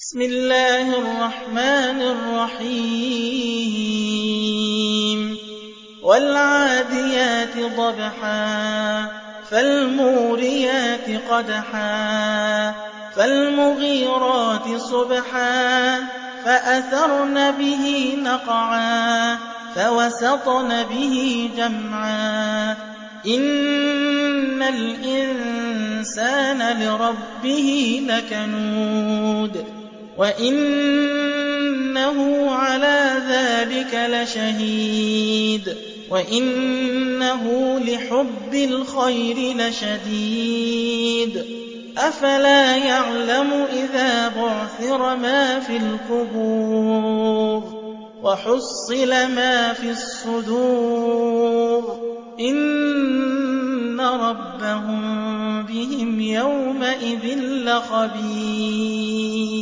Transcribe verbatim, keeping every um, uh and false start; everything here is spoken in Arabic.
بسم الله الرحمن الرحيم والعاديات ضبحا فالموريات قدحا فالمغيرات صبحا فأثرن به نقعا فوسطن به جمعا إن الإنسان لربه لكنود وإنه على ذلك لشهيد وإنه لحب الخير لشديد أفلا يعلم إذا بعثر ما في القبور وحصل ما في الصدور إن ربهم بهم يومئذ لخبير